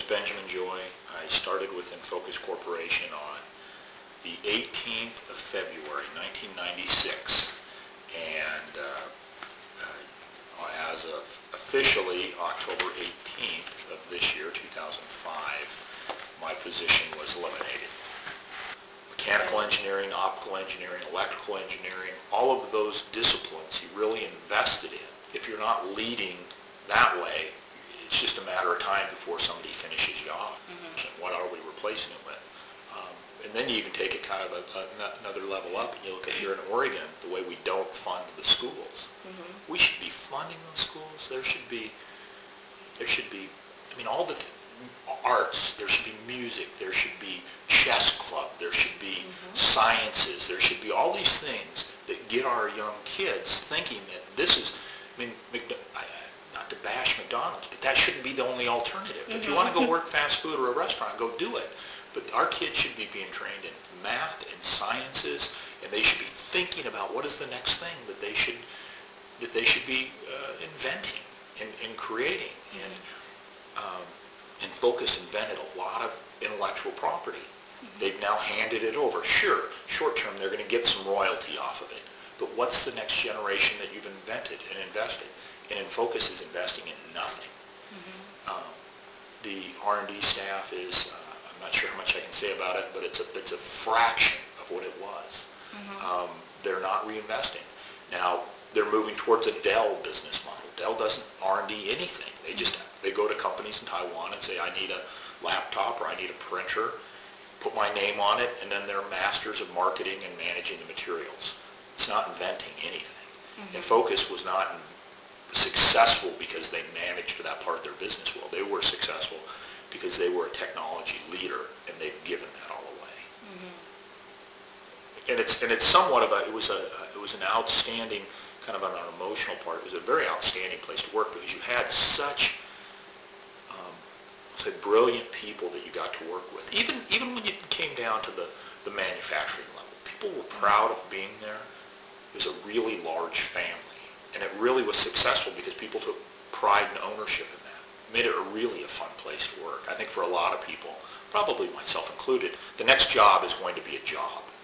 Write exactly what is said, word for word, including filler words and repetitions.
is Benjamin Joy. I started with Infocus Corporation on the eighteenth of February, nineteen ninety-six. And uh, uh, as of officially October eighteenth of this year, two thousand five, my position was eliminated. Mechanical engineering, optical engineering, electrical engineering, all of those disciplines he really invested in. If you're not leading that way, it's just a matter of time before somebody finishes you off. Mm-hmm. And what are we replacing it with? Um, and then you even take it kind of a, a, another level up, and you look at here in Oregon, the way we don't fund the schools. Mm-hmm. We should be funding those schools. There should be, there should be, I mean, all the th- arts, there should be music, there should be chess club, there should be mm-hmm. sciences, there should be all these things that get our young kids thinking that this is, I mean, I, not to bash McDonald's, but that shouldn't be the only alternative. Mm-hmm. If you want to go work fast food or a restaurant, go do it. But our kids should be being trained in math and sciences, and they should be thinking about what is the next thing that they should that they should be uh, inventing and, and creating. Mm-hmm. And um, Infocus invented a lot of intellectual property. Mm-hmm. They've now handed it over. Sure, short term they're going to get some royalty off of it, but what's the next generation that you've invented and invested? And Infocus is investing in nothing. Mm-hmm. Um, the R and D staff is, uh, I'm not sure how much I can say about it, but it's a, it's a fraction of what it was. Mm-hmm. Um, they're not reinvesting. Now, they're moving towards a Dell business model. Dell doesn't R and D anything. They just, they go to companies in Taiwan and say, I need a laptop or I need a printer, put my name on it, and then they're masters of marketing and managing the materials. It's not inventing anything. Mm-hmm. Infocus was not successful because they managed that part of their business well. They were successful because they were a technology leader, and they've given that all away. Mm-hmm. And it's and it's somewhat of a it was a it was an outstanding kind of on an emotional part. It was a very outstanding place to work because you had such um, say brilliant people that you got to work with. Even even when you came down to the the manufacturing level, people were proud of being there. It was a really large family. And it really was successful because people took pride and ownership in that. It made it a really a fun place to work. I think for a lot of people, probably myself included, the next job is going to be a job.